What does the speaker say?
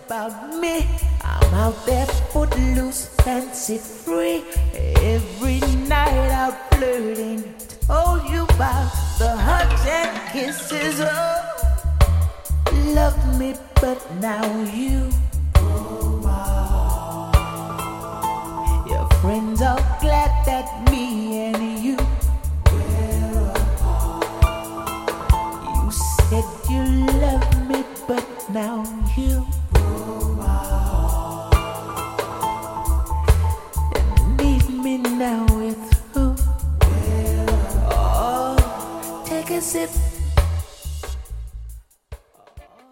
about me. I'm out there footloose and set free. Every night out flirting. Told you about the hugs and kisses. Oh, loved me, but now you. Your friends are glad that me and you. You said you loved me, but now you.